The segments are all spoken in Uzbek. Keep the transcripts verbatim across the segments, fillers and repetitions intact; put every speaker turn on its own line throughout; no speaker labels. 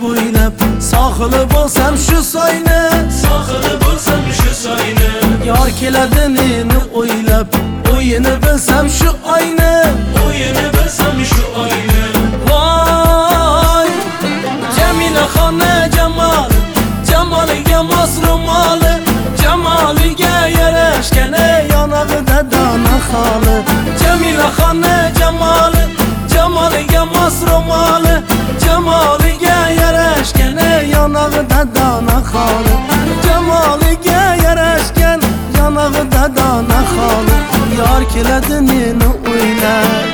bo'ylab sohili bo'lsam shu soyni
sohili bo'lsam shu soyni
yor keladi meni o'ylab o'yini bilsam shu oyni
o'yini bilsam shu oyni
voy Jamila xona jamol jamoliga mos ro'moli jamoliga yarashgan yonag'ida dona xoli Jamila xona jamoli jamoliga mos ro'moli jamoliga yarashgan yonag'ida dona xoli jamoliga yarashgan yonag'ida dona xoli yor keladi meni o'ylab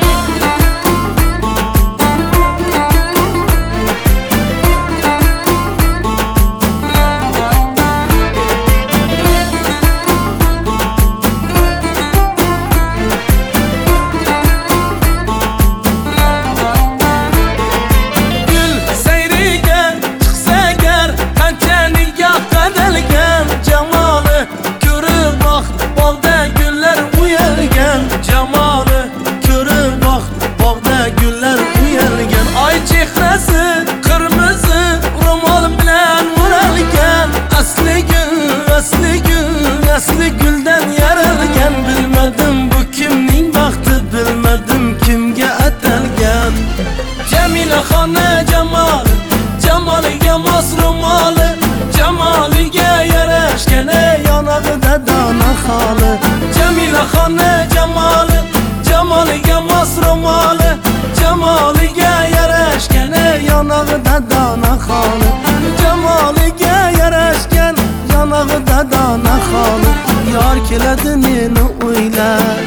asli guldan yaralgan bilmadim bu kimning baxti bilmadim kimga atalgan Jamila xona jamol jamoliga mos ro'moli jamoliga yarashgan yonag'ida dona xoli Jamila xona jamoli jamoliga mos ro'moli jamoliga yarashgan yonag'ida dona xoli jamoliga yarashgan yonag'ida dona xoli yor keladi meni o'ylab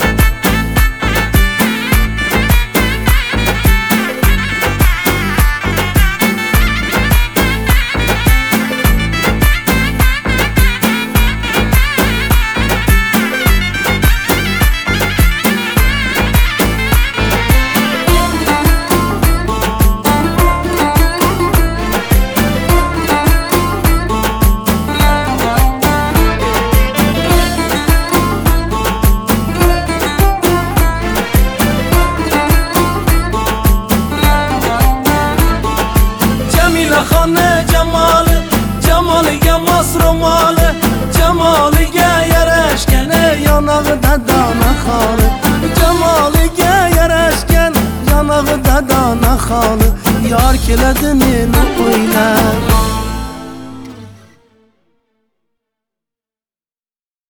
xona jamoli jamoliga mos ro'moli jamoliga yarashgan yonag'ida dona xoli jamoliga yarashgan yonag'ida dona xoli yor keladi meni o'ylab